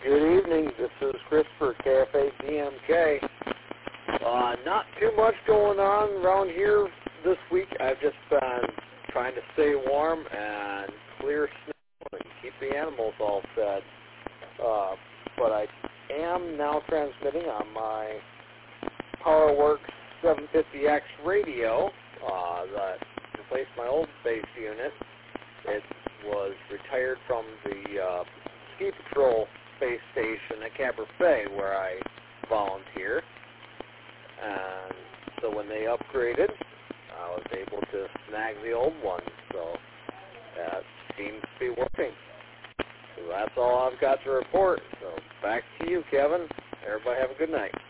Good evening. This is Christopher, KFA DMK. Not too much going on around here this week. I've just been trying to stay warm and clear snow and keep the animals all fed. But I am now transmitting on my PowerWorks 750X radio that replaced my old base unit. It was retired from the Ski Patrol space station at Camper Bay, where I volunteer. And so when they upgraded, I was able to snag the old one. So that seems to be working. So that's all I've got to report. So back to you, Kevin. Everybody have a good night.